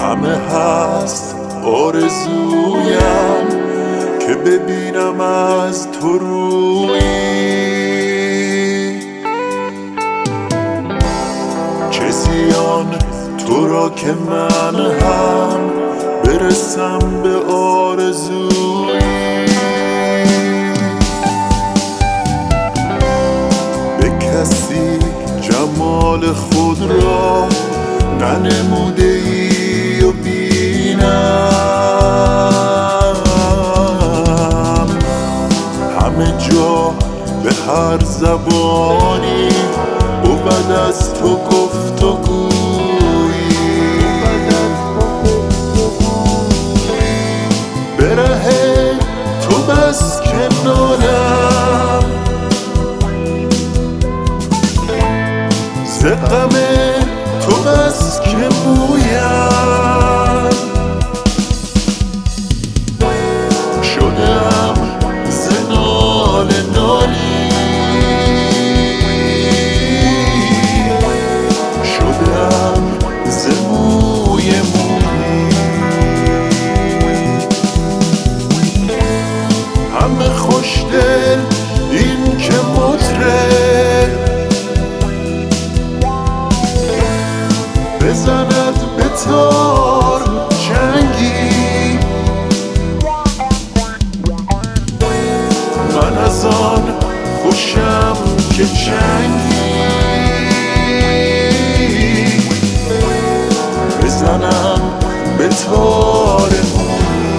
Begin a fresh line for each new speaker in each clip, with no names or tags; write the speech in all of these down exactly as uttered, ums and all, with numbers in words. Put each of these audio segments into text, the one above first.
همه هست آرزویم که ببینم از تو رویی، چه زیان تو را که من هم برسم به آرزویی. به کسی جمال خود را ننموده ای و بینم، همه جا به هر زبانی بود از تو گفت و گویی. به ره تو بس که نالم، ز غم تو بس که مویم، شدم ز ناله نالی، شدم ز موی مویی. همه خوشدل این که مطرب بزند به تار چنگی، من از آن خوشم که چنگی بزنم به تار مویی.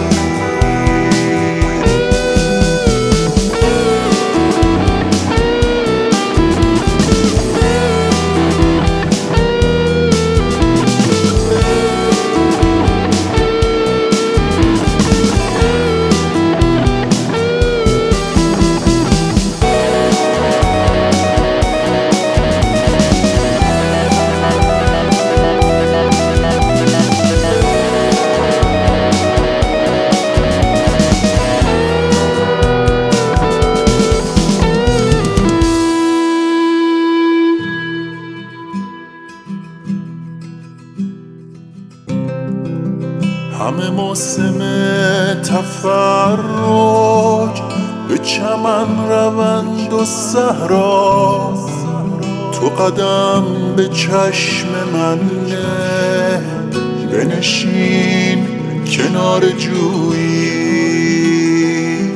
همه موسم تفرج به چمن روند و صحرا، تو قدم به چشم من نه، بنشین کنار جویی.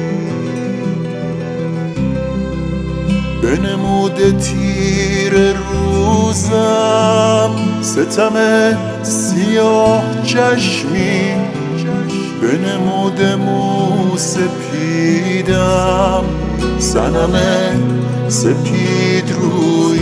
بنموده تیر روزم ستم سیاه چشمی، بنموده مو سپیدم صنم سپید روی.